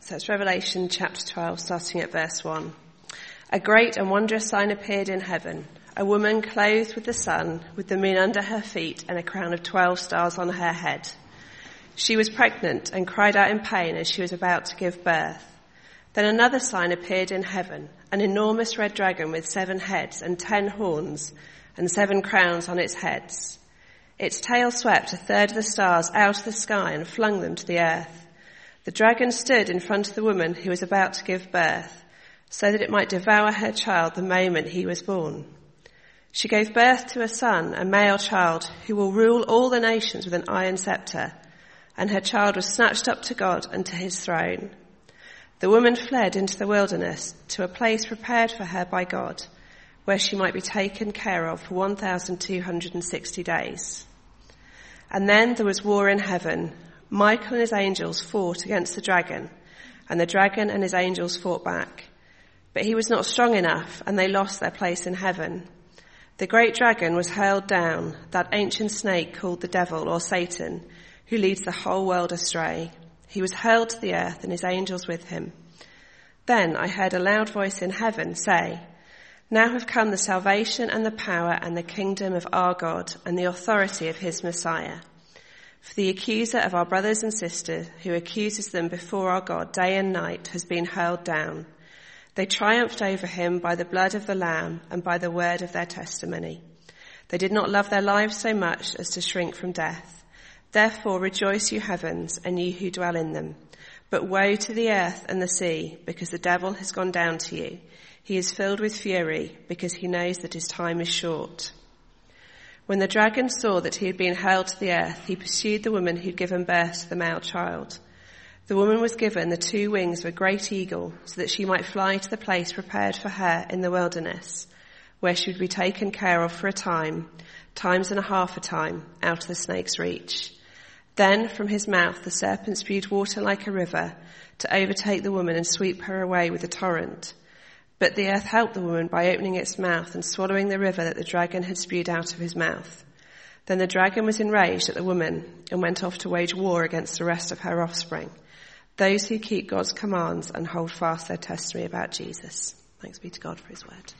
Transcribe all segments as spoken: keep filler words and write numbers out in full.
So it's Revelation chapter twelve, starting at verse one. A great and wondrous sign appeared in heaven, a woman clothed with the sun, with the moon under her feet and a crown of twelve stars on her head. She was pregnant and cried out in pain as she was about to give birth. Then another sign appeared in heaven, an enormous red dragon with seven heads and ten horns and seven crowns on its heads. Its tail swept a third of the stars out of the sky and flung them to the earth. The dragon stood in front of the woman who was about to give birth, so that it might devour her child the moment he was born. She gave birth to a son, a male child, who will rule all the nations with an iron scepter, and her child was snatched up to God and to his throne. The woman fled into the wilderness to a place prepared for her by God, where she might be taken care of for one thousand two hundred sixty days. And then there was war in heaven. Michael and his angels fought against the dragon, and the dragon and his angels fought back. But he was not strong enough, and they lost their place in heaven. The great dragon was hurled down, that ancient snake called the devil or Satan, who leads the whole world astray. He was hurled to the earth and his angels with him. Then I heard a loud voice in heaven say, "Now have come the salvation and the power and the kingdom of our God and the authority of his Messiah. For the accuser of our brothers and sisters, who accuses them before our God day and night, has been hurled down. They triumphed over him by the blood of the Lamb and by the word of their testimony. They did not love their lives so much as to shrink from death. Therefore rejoice, you heavens, and you who dwell in them. But woe to the earth and the sea, because the devil has gone down to you. He is filled with fury, because he knows that his time is short." When the dragon saw that he had been hurled to the earth, he pursued the woman who had given birth to the male child. The woman was given the two wings of a great eagle, so that she might fly to the place prepared for her in the wilderness, where she would be taken care of for a time, times and a half a time, out of the snake's reach. Then from his mouth the serpent spewed water like a river, to overtake the woman and sweep her away with a torrent. But the earth helped the woman by opening its mouth and swallowing the river that the dragon had spewed out of his mouth. Then the dragon was enraged at the woman and went off to wage war against the rest of her offspring, those who keep God's commands and hold fast their testimony about Jesus. Thanks be to God for his word.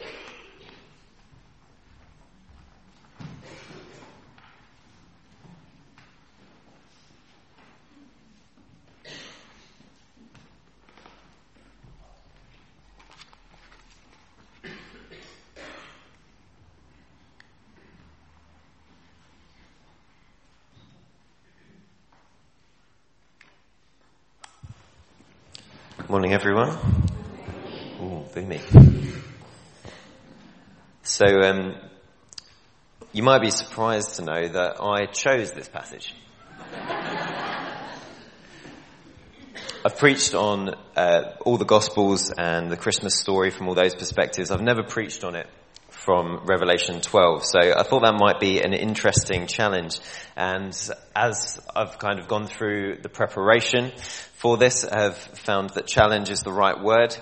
Morning, everyone. Ooh, boomy. So, um, you might be surprised to know that I chose this passage. I've preached on uh, all the Gospels and the Christmas story from all those perspectives. I've never preached on it from Revelation twelve, so I thought that might be an interesting challenge. And as I've kind of gone through the preparation for this, I have found that challenge is the right word.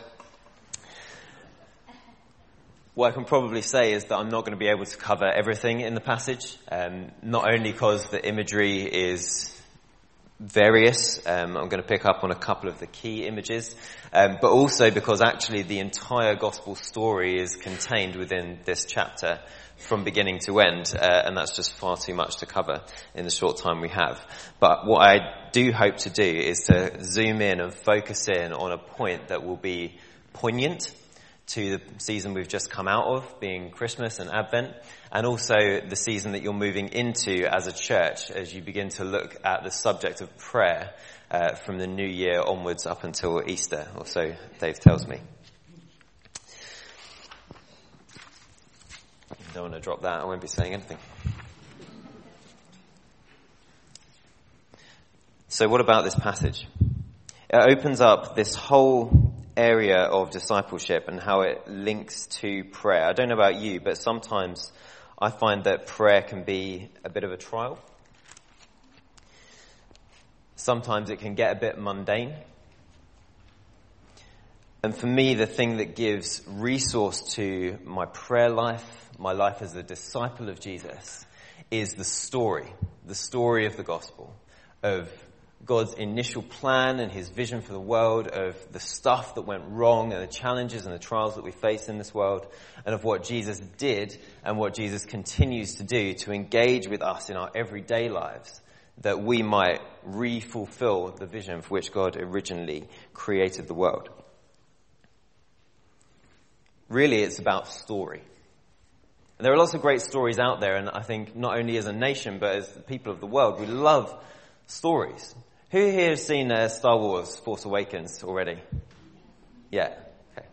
What I can probably say is that I'm not going to be able to cover everything in the passage, um, not only because the imagery is various, um, I'm going to pick up on a couple of the key images, um, but also because actually the entire gospel story is contained within this chapter from beginning to end, uh, and that's just far too much to cover in the short time we have. But what I do hope to do is to zoom in and focus in on a point that will be poignant to the season we've just come out of, being Christmas and Advent, and also the season that you're moving into as a church as you begin to look at the subject of prayer uh, from the new year onwards up until Easter, or so Dave tells me. I don't want to drop that, I won't be saying anything. So what about this passage? It opens up this whole area of discipleship and how it links to prayer. I don't know about you, but sometimes I find that prayer can be a bit of a trial. Sometimes it can get a bit mundane. And for me, the thing that gives resource to my prayer life, my life as a disciple of Jesus, is the story, the story of the gospel, of God's initial plan and his vision for the world, of the stuff that went wrong and the challenges and the trials that we face in this world, and of what Jesus did and what Jesus continues to do to engage with us in our everyday lives, that we might re-fulfill the vision for which God originally created the world. Really, it's about story. And there are lots of great stories out there, and I think not only as a nation, but as the people of the world, we love stories. Who here has seen uh, Star Wars Force Awakens already? Yeah. Okay.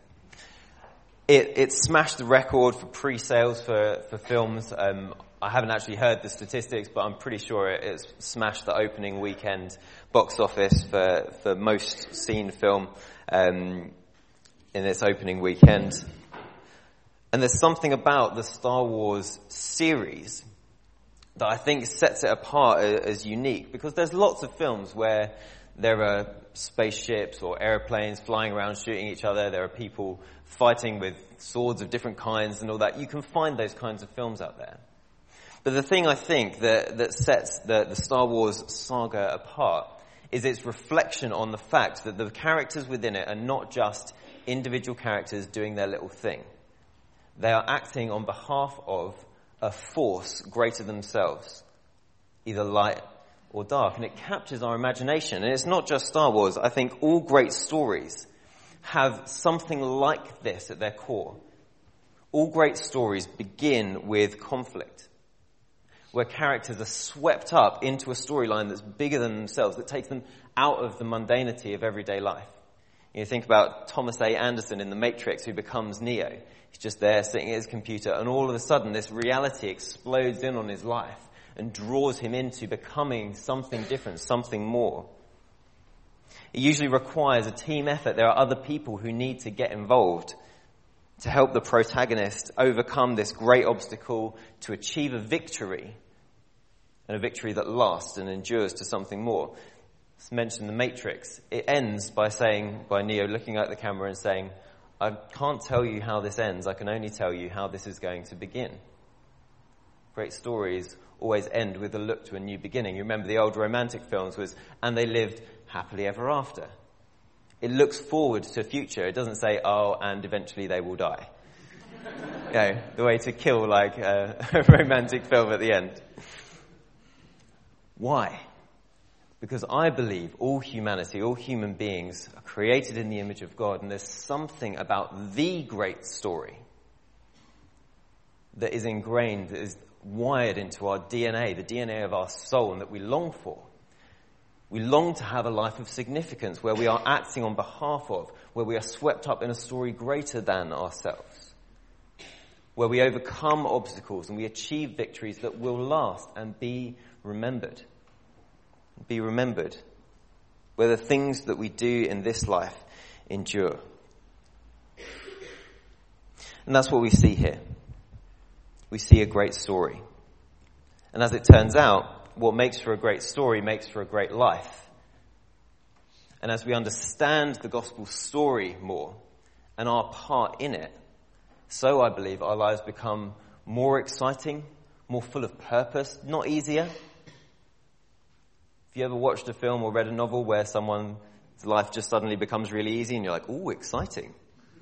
It, it smashed the record for pre-sales for, for films. Um, I haven't actually heard the statistics, but I'm pretty sure it, it's smashed the opening weekend box office for, for most seen film um, in its opening weekend. And there's something about the Star Wars series that I think sets it apart as unique, because there's lots of films where there are spaceships or airplanes flying around shooting each other. There are people fighting with swords of different kinds and all that. You can find those kinds of films out there. But the thing I think that, that sets the, the Star Wars saga apart is its reflection on the fact that the characters within it are not just individual characters doing their little thing. They are acting on behalf of a force greater than themselves, either light or dark. And it captures our imagination. And it's not just Star Wars. I think all great stories have something like this at their core. All great stories begin with conflict, where characters are swept up into a storyline that's bigger than themselves, that takes them out of the mundanity of everyday life. You think about Thomas A. Anderson in The Matrix, who becomes Neo. He's just there sitting at his computer, and all of a sudden this reality explodes in on his life and draws him into becoming something different, something more. It usually requires a team effort. There are other people who need to get involved to help the protagonist overcome this great obstacle, to achieve a victory, and a victory that lasts and endures to something more. Let's mention The Matrix. It ends by saying, by Neo looking at the camera and saying, I can't tell you how this ends. I can only tell you how this is going to begin. Great stories always end with a look to a new beginning. You remember the old romantic films was, and they lived happily ever after. It looks forward to a future. It doesn't say, oh, and eventually they will die. You know, the way to kill like a, a romantic film at the end. Why? Because I believe all humanity, all human beings are created in the image of God, and there's something about the great story that is ingrained, that is wired into our D N A, the D N A of our soul, and that we long for. We long to have a life of significance where we are acting on behalf of, where we are swept up in a story greater than ourselves, where we overcome obstacles and we achieve victories that will last and be remembered. Be remembered, where the things that we do in this life endure. And that's what we see here. We see a great story. And as it turns out, what makes for a great story makes for a great life. And as we understand the gospel story more and our part in it, so I believe our lives become more exciting, more full of purpose, not easier. Have you ever watched a film or read a novel where someone's life just suddenly becomes really easy and you're like, ooh, exciting?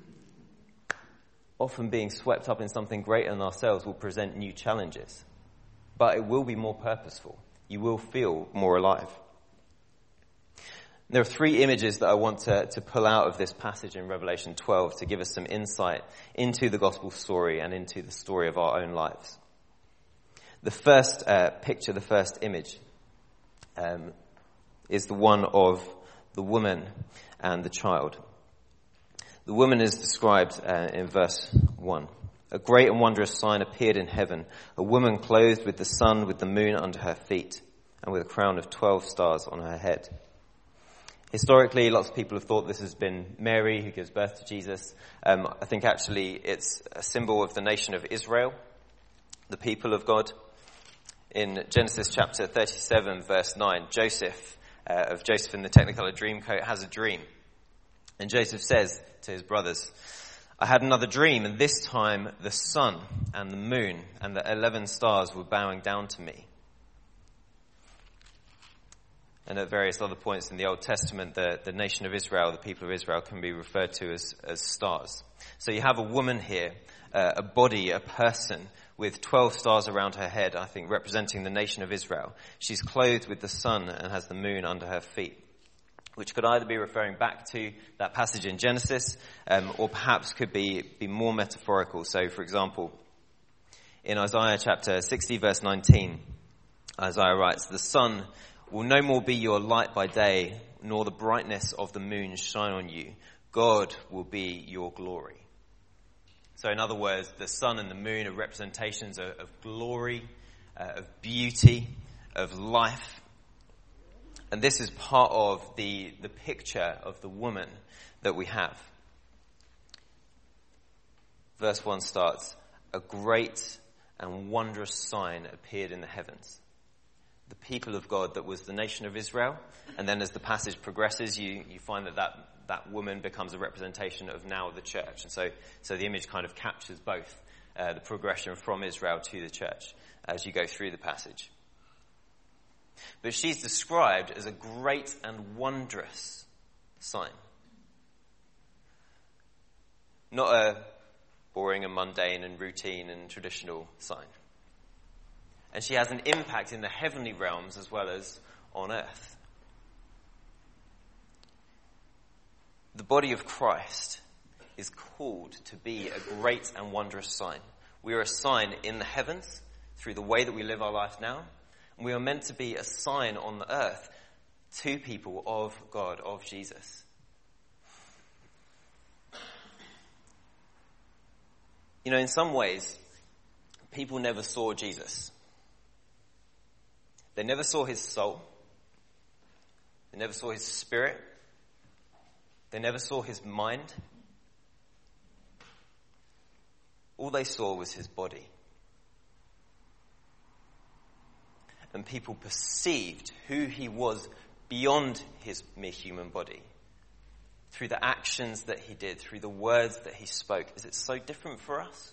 Often being swept up in something greater than ourselves will present new challenges, but it will be more purposeful. You will feel more alive. There are three images that I want to, to pull out of this passage in Revelation twelve to give us some insight into the gospel story and into the story of our own lives. The first uh, picture, the first image, Um, is the one of the woman and the child. The woman is described uh, in verse one. A great and wondrous sign appeared in heaven, a woman clothed with the sun, with the moon under her feet, and with a crown of twelve stars on her head. Historically, lots of people have thought this has been Mary who gives birth to Jesus. Um, I think actually it's a symbol of the nation of Israel, the people of God. In Genesis chapter thirty-seven, verse nine, Joseph, uh, of Joseph in the Technicolor Dreamcoat, has a dream. And Joseph says to his brothers, I had another dream, and this time the sun and the moon and the eleven stars were bowing down to me. And at various other points in the Old Testament, the, the nation of Israel, the people of Israel, can be referred to as, as stars. So you have a woman here, uh, a body, a person, with twelve stars around her head, I think, representing the nation of Israel. She's clothed with the sun and has the moon under her feet, which could either be referring back to that passage in Genesis, um, or perhaps could be, be more metaphorical. So, for example, in Isaiah chapter sixty, verse nineteen, Isaiah writes, "The sun will no more be your light by day, nor the brightness of the moon shine on you. God will be your glory." So in other words, the sun and the moon are representations of, of glory, uh, of beauty, of life. And this is part of the, the picture of the woman that we have. Verse one starts, "A great and wondrous sign appeared in the heavens." The people of God that was the nation of Israel. And then as the passage progresses, you, you find that, that that woman becomes a representation of now the church. And so, so the image kind of captures both uh, the progression from Israel to the church as you go through the passage. But she's described as a great and wondrous sign. Not a boring and mundane and routine and traditional sign. And she has an impact in the heavenly realms as well as on earth. The body of Christ is called to be a great and wondrous sign. We are a sign in the heavens through the way that we live our life now. And we are meant to be a sign on the earth to people of God, of Jesus. You know, in some ways, people never saw Jesus. They never saw his soul. They never saw his spirit. They never saw his mind. All they saw was his body. And people perceived who he was beyond his mere human body through the actions that he did, through the words that he spoke. Is it so different for us?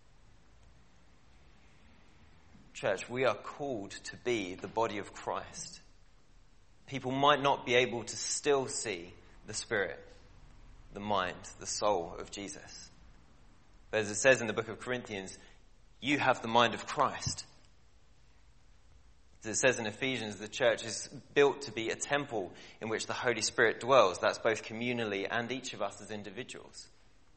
Church, we are called to be the body of Christ. People might not be able to still see the spirit, the mind, the soul of Jesus. But as it says in the book of Corinthians, you have the mind of Christ. As it says in Ephesians, the church is built to be a temple in which the Holy Spirit dwells. That's both communally and each of us as individuals.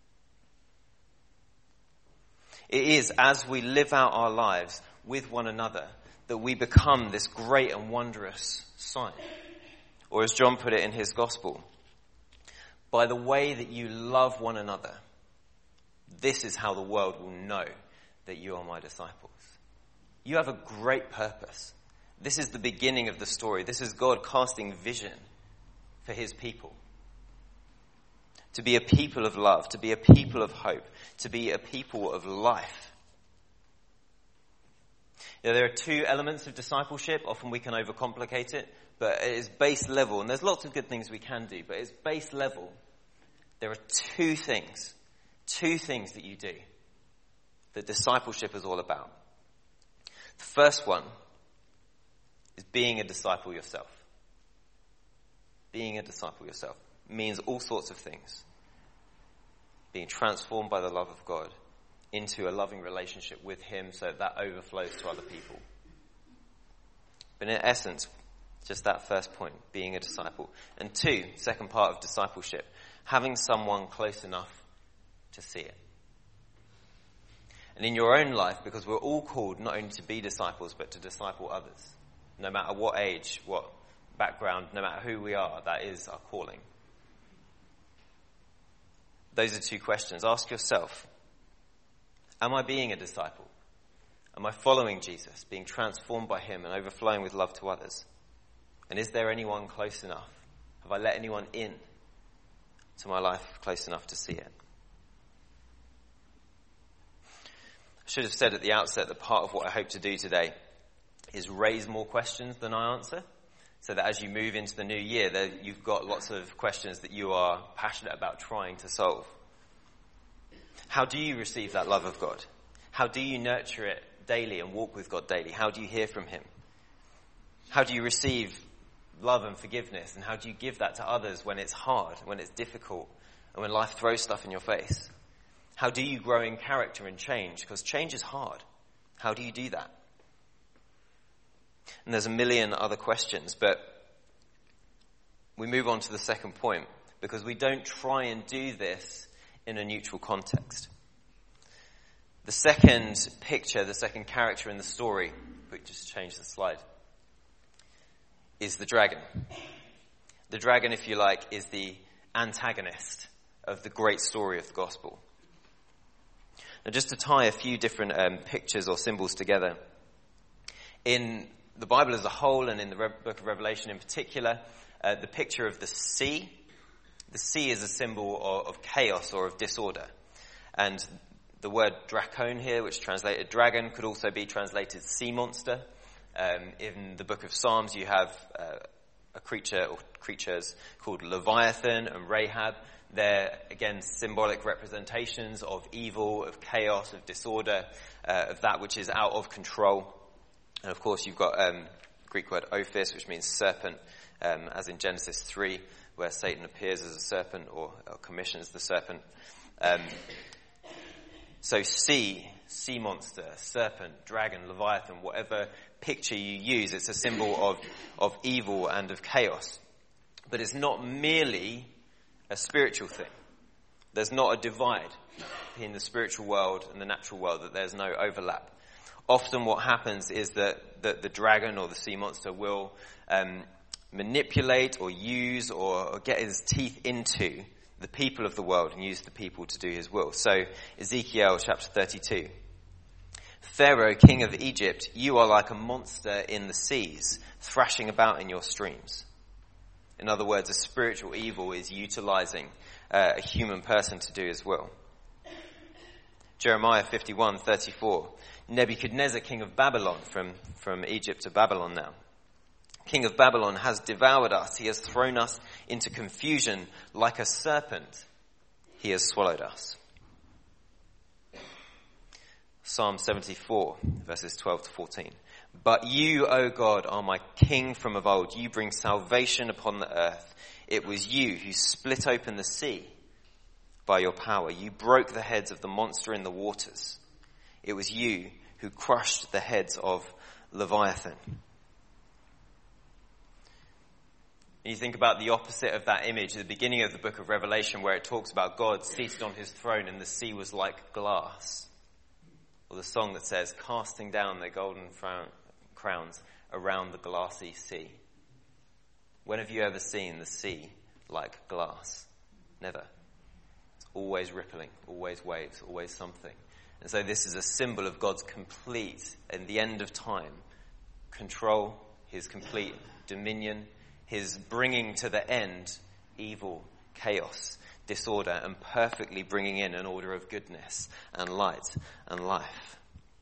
It is as we live out our lives with one another that we become this great and wondrous sign. Or as John put it in his gospel, by the way that you love one another, this is how the world will know that you are my disciples. You have a great purpose. This is the beginning of the story. This is God casting vision for his people. To be a people of love, to be a people of hope, to be a people of life. You know, there are two elements of discipleship. Often we can overcomplicate it, but it is base level. And there's lots of good things we can do, but it's base level. There are two things, two things that you do that discipleship is all about. The first one is being a disciple yourself. Being a disciple yourself means all sorts of things. Being transformed by the love of God into a loving relationship with him so that overflows to other people. But in essence, just that first point, being a disciple. And two, second part of discipleship, having someone close enough to see it. And in your own life, because we're all called not only to be disciples, but to disciple others. No matter what age, what background, no matter who we are, that is our calling. Those are two questions. Ask yourself, am I being a disciple? Am I following Jesus, being transformed by him and overflowing with love to others? And is there anyone close enough? Have I let anyone in to my life close enough to see it? I should have said at the outset that part of what I hope to do today is raise more questions than I answer, so that as you move into the new year, that you've got lots of questions that you are passionate about trying to solve. How do you receive that love of God? How do you nurture it daily and walk with God daily? How do you hear from him? How do you receive love and forgiveness? And how do you give that to others when it's hard, when it's difficult, and when life throws stuff in your face? How do you grow in character and change? Because change is hard. How do you do that? And there's a million other questions, but we move on to the second point, because we don't try and do this in a neutral context. The second picture, the second character in the story, we just change the slide, is the dragon. The dragon, if you like, is the antagonist of the great story of the gospel. Now, just to tie a few different um, pictures or symbols together, in the Bible as a whole and in the Re- book of Revelation in particular, uh, the picture of the sea, the sea is a symbol of, of chaos or of disorder. And the word drakon here, which translated dragon, could also be translated sea monster. Um, in the book of Psalms, you have uh, a creature or creatures called Leviathan and Rahab. They're, again, symbolic representations of evil, of chaos, of disorder, uh, of that which is out of control. And, of course, you've got um, the Greek word ophis, which means serpent, um, as in Genesis three, where Satan appears as a serpent or, or commissions the serpent. Um, so sea, sea monster, serpent, dragon, Leviathan, whatever picture you use, it's a symbol of, of evil and of chaos. But it's not merely a spiritual thing. There's not a divide between the spiritual world and the natural world, that there's no overlap. Often what happens is that, that the dragon or the sea monster will um, manipulate or use or, or get his teeth into the people of the world and use the people to do his will. So Ezekiel chapter thirty-two. Pharaoh, king of Egypt, you are like a monster in the seas, thrashing about in your streams. In other words, a spiritual evil is utilizing uh, a human person to do his will. Jeremiah fifty-one thirty-four. Nebuchadnezzar, king of Babylon, from, from Egypt to Babylon now. King of Babylon has devoured us. He has thrown us into confusion like a serpent. He has swallowed us. Psalm seventy-four, verses twelve to fourteen. But you, O God, are my king from of old. You bring salvation upon the earth. It was you who split open the sea by your power. You broke the heads of the monster in the waters. It was you who crushed the heads of Leviathan. You think about the opposite of that image at the beginning of the book of Revelation, where it talks about God seated on his throne and the sea was like glass. Or the song that says, casting down their golden frown, crowns around the glassy sea. When have you ever seen the sea like glass? Never. It's always rippling, always waves, always something. And so this is a symbol of God's complete, in the end of time, control, his complete dominion, his bringing to the end evil, chaos, disorder, and perfectly bringing in an order of goodness and light and life.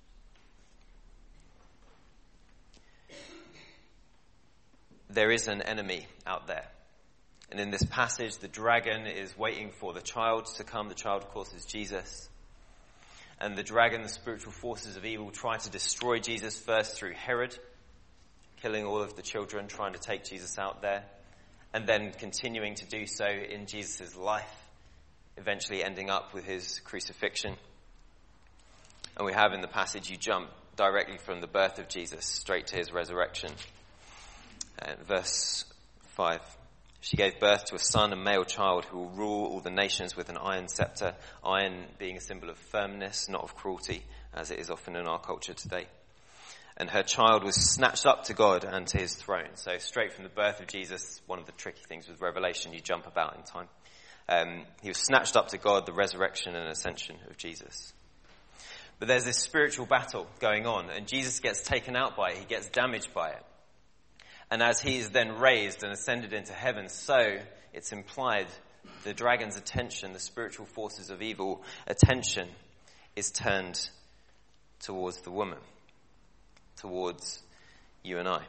There is an enemy out there. And in this passage, the dragon is waiting for the child to come. The child, of course, is Jesus. And the dragon, the spiritual forces of evil, try to destroy Jesus first through Herod, killing all of the children, trying to take Jesus out there, and then continuing to do so in Jesus' life, eventually ending up with his crucifixion. And we have in the passage, you jump directly from the birth of Jesus straight to his resurrection. Uh, verse five. She gave birth to a son, a male child, who will rule all the nations with an iron scepter. Iron being a symbol of firmness, not of cruelty, as it is often in our culture today. And her child was snatched up to God and to his throne. So straight from the birth of Jesus, one of the tricky things with Revelation, you jump about in time. Um, he was snatched up to God, the resurrection and ascension of Jesus. But there's this spiritual battle going on, and Jesus gets taken out by it. He gets damaged by it. And as he is then raised and ascended into heaven, so it's implied the dragon's attention, the spiritual forces of evil attention, is turned towards the woman, towards you and I.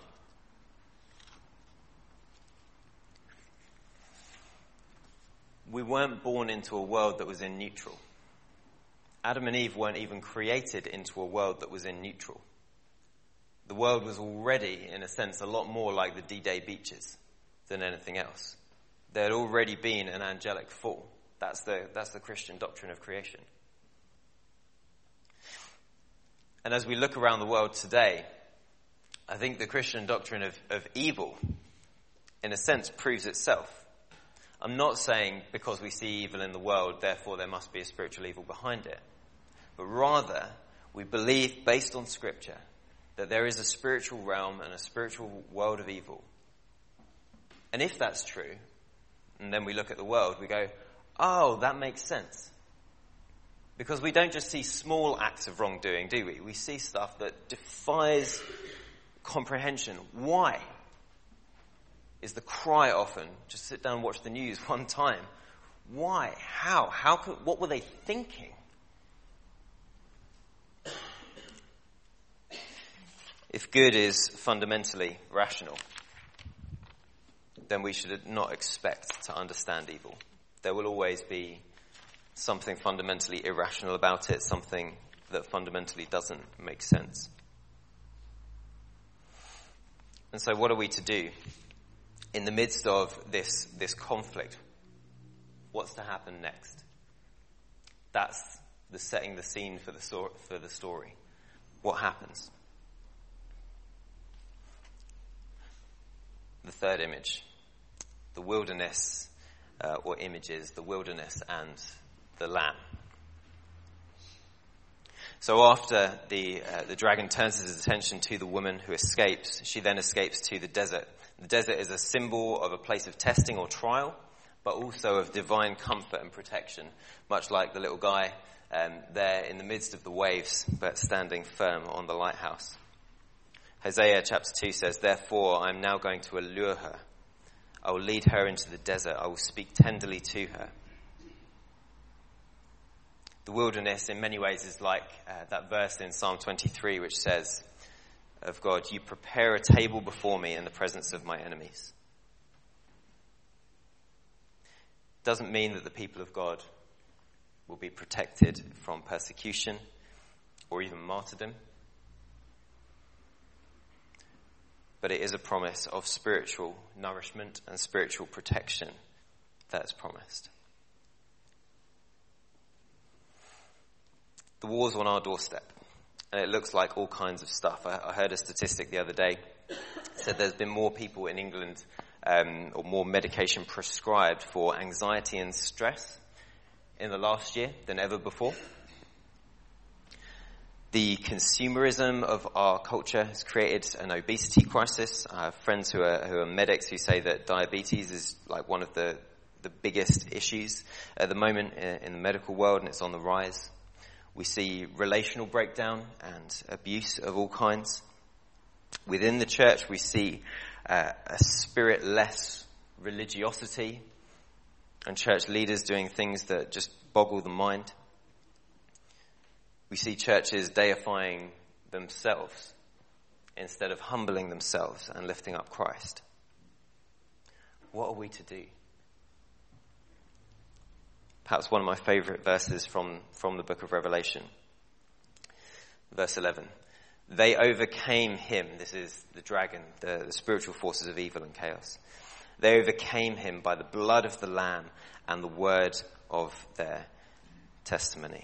We weren't born into a world that was in neutral. Adam and Eve weren't even created into a world that was in neutral. the world was already, in a sense, a lot more like the D-Day beaches than anything else. There had already been an angelic fall. That's the, that's the Christian doctrine of creation. And as we look around the world today, I think the Christian doctrine of, of evil, in a sense, proves itself. I'm not saying because we see evil in the world, therefore there must be a spiritual evil behind it. But rather, we believe, based on Scripture, that there is a spiritual realm and a spiritual world of evil. And if that's true, and then we look at the world, we go, oh, that makes sense. Because we don't just see small acts of wrongdoing, do we? We see stuff that defies comprehension. Why? Is the cry often, just sit down and watch the news one time. Why? How? How could, what were they thinking? If good is fundamentally rational, then we should not expect to understand evil. There will always be something fundamentally irrational about it, something that fundamentally doesn't make sense. And so what are we to do in the midst of this, this conflict? What's to happen next? That's the setting the scene for the, so- for the story. What happens? The third image, the wilderness, uh, or images, the wilderness and the lamb. So after the uh, the dragon turns his attention to the woman who escapes, she then escapes to the desert. The desert is a symbol of a place of testing or trial, but also of divine comfort and protection, much like the little guy um, there in the midst of the waves, but standing firm on the lighthouse. Hosea chapter two says, therefore I am now going to allure her. I will lead her into the desert. I will speak tenderly to her. The wilderness in many ways is like uh, that verse in Psalm twenty-three which says of God, you prepare a table before me in the presence of my enemies. Doesn't mean that the people of God will be protected from persecution or even martyrdom. But it is a promise of spiritual nourishment and spiritual protection that is promised. The war's on our doorstep, and it looks like all kinds of stuff. I, I heard a statistic the other day said there's been more people in England, um, or more medication prescribed for anxiety and stress in the last year than ever before. The consumerism of our culture has created an obesity crisis. I have friends who are, who are medics who say that diabetes is like one of the, the biggest issues at the moment in, in the medical world, and it's on the rise. We see relational breakdown and abuse of all kinds. Within the church, we see uh, a spirit-less religiosity and church leaders doing things that just boggle the mind. We see churches deifying themselves instead of humbling themselves and lifting up Christ. What are we to do? Perhaps one of my favorite verses from, from the book of Revelation. Verse eleven. They overcame him. This is the dragon, the, the spiritual forces of evil and chaos. They overcame him by the blood of the Lamb and the word of their testimony.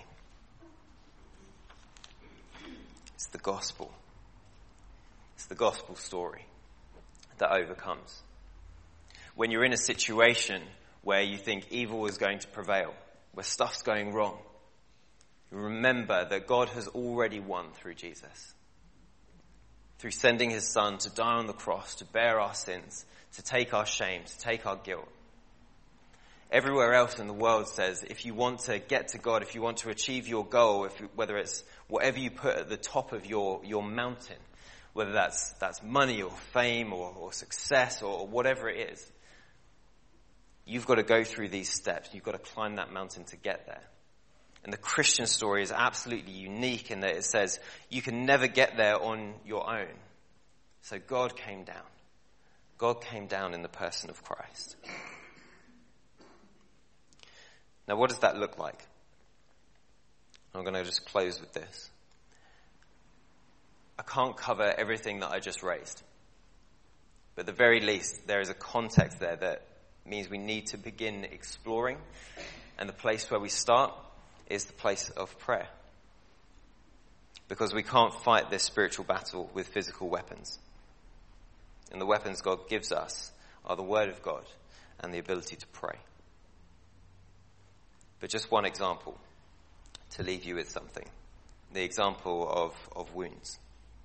It's the gospel. It's the gospel story that overcomes. When you're in a situation where you think evil is going to prevail, where stuff's going wrong, you remember that God has already won through Jesus. Through sending his son to die on the cross, to bear our sins, to take our shame, to take our guilt. Everywhere else in the world says if you want to get to God, if you want to achieve your goal, if you, whether it's whatever you put at the top of your, your mountain, whether that's that's money or fame or, or success or, or whatever it is, you've got to go through these steps. You've got to climb that mountain to get there. And the Christian story is absolutely unique in that it says you can never get there on your own. So God came down. God came down in the person of Christ. Now, what does that look like? I'm going to just close with this. I can't cover everything that I just raised. But at the very least, there is a context there that means we need to begin exploring. And the place where we start is the place of prayer. Because we can't fight this spiritual battle with physical weapons. And the weapons God gives us are the Word of God and the ability to pray. But just one example to leave you with something. The example of, of wounds.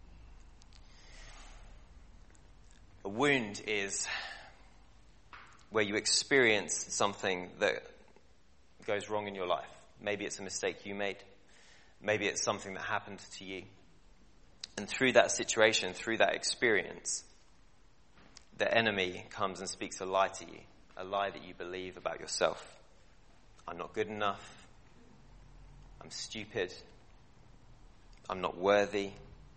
A wound is where you experience something that goes wrong in your life. Maybe it's a mistake you made. Maybe it's something that happened to you. And through that situation, through that experience, the enemy comes and speaks a lie to you. A lie that you believe about yourself. I'm not good enough. I'm stupid. I'm not worthy.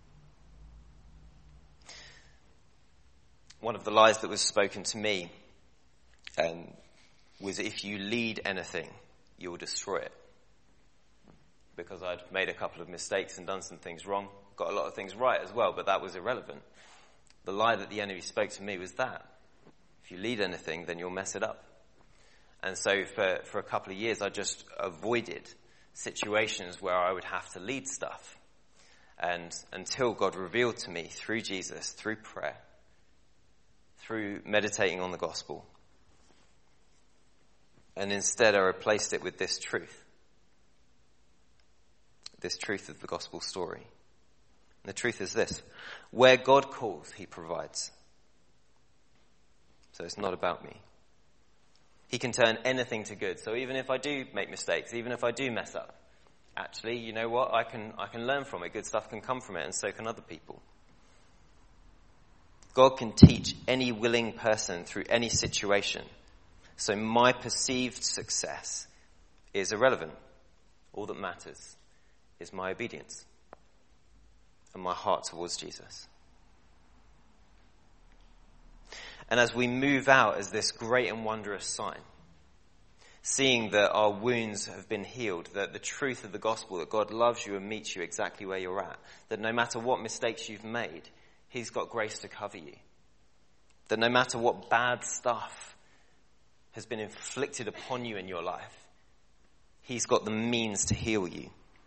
One of the lies that was spoken to me um, was if you lead anything, you will destroy it. Because I'd made a couple of mistakes and done some things wrong. Got a lot of things right as well, but that was irrelevant. The lie that the enemy spoke to me was that. If you lead anything, then you'll mess it up. And so for, for a couple of years, I just avoided situations where I would have to lead stuff. And until God revealed to me through Jesus, through prayer, through meditating on the gospel. And instead I replaced it with this truth. This truth of the gospel story. And the truth is this. Where God calls, he provides. So it's not about me. He can turn anything to good. So even if I do make mistakes, even if I do mess up, actually, you know what? I can I can learn from it. Good stuff can come from it, and so can other people. God can teach any willing person through any situation. So my perceived success is irrelevant. All that matters is my obedience and my heart towards Jesus. And as we move out as this great and wondrous sign, seeing that our wounds have been healed, that the truth of the gospel, that God loves you and meets you exactly where you're at, that no matter what mistakes you've made, he's got grace to cover you. That no matter what bad stuff has been inflicted upon you in your life, he's got the means to heal you.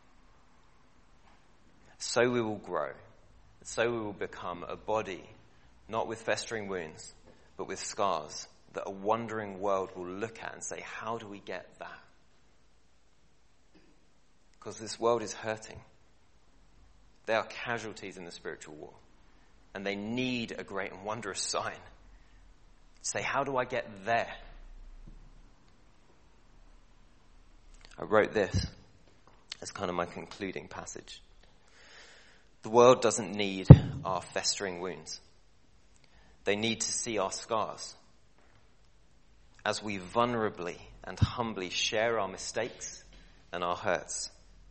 So we will grow. So we will become a body, not with festering wounds, but with scars that a wandering world will look at and say, how do we get that? Because this world is hurting. There are casualties in the spiritual war. And they need a great and wondrous sign. Say, how do I get there? I wrote this as kind of my concluding passage. The world doesn't need our festering wounds. They need to see our scars. As we vulnerably and humbly share our mistakes and our hurts.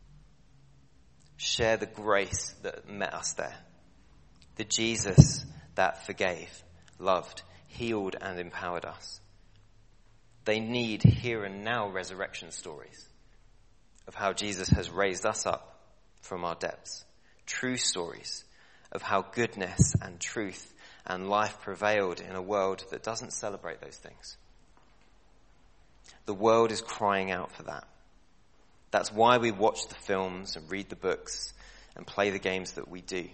Share the grace that met us there. The Jesus that forgave, loved, healed and empowered us. They need here and now resurrection stories of how Jesus has raised us up from our depths. True stories of how goodness and truth and life prevailed in a world that doesn't celebrate those things. The world is crying out for that. That's why we watch the films and read the books and play the games that we do.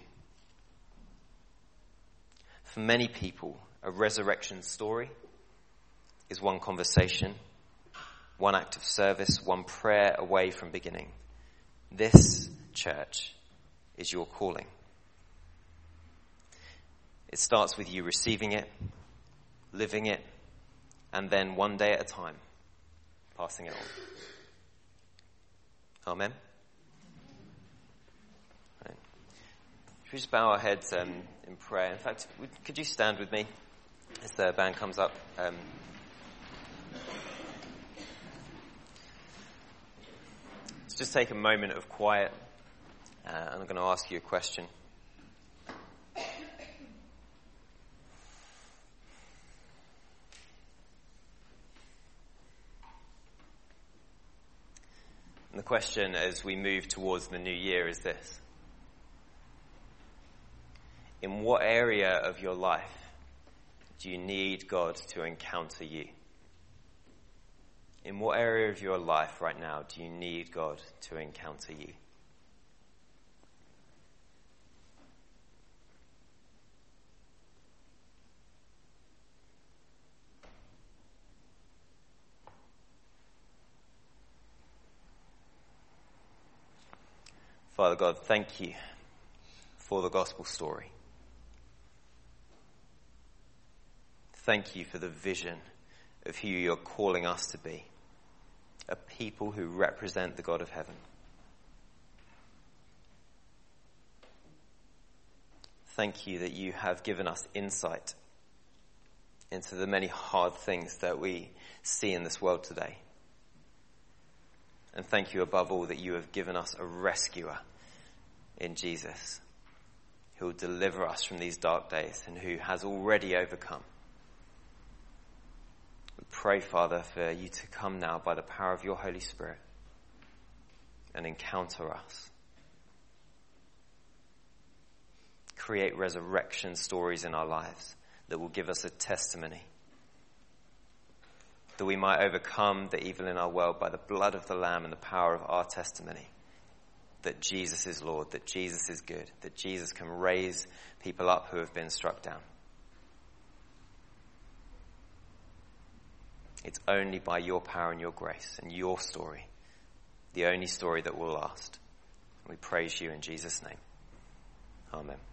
For many people, a resurrection story is one conversation, one act of service, one prayer away from beginning. This, church, is your calling. It starts with you receiving it, living it, and then one day at a time, passing it on. Amen? Right. Should we just bow our heads um, in prayer? In fact, would, could you stand with me as the band comes up? Um, let's just take a moment of quiet, uh, and I'm going to ask you a question. And the question as we move towards the new year is this. In what area of your life do you need God to encounter you? In what area of your life right now do you need God to encounter you? Father God, thank you for the gospel story. Thank you for the vision of who you're calling us to be, a people who represent the God of heaven. Thank you that you have given us insight into the many hard things that we see in this world today. And thank you above all that you have given us a rescuer in Jesus, who will deliver us from these dark days and who has already overcome. We pray, Father, for you to come now by the power of your Holy Spirit and encounter us. Create resurrection stories in our lives that will give us a testimony, that we might overcome the evil in our world by the blood of the Lamb and the power of our testimony, that Jesus is Lord, that Jesus is good, that Jesus can raise people up who have been struck down. It's only by your power and your grace and your story, the only story that will last. We praise you in Jesus' name. Amen.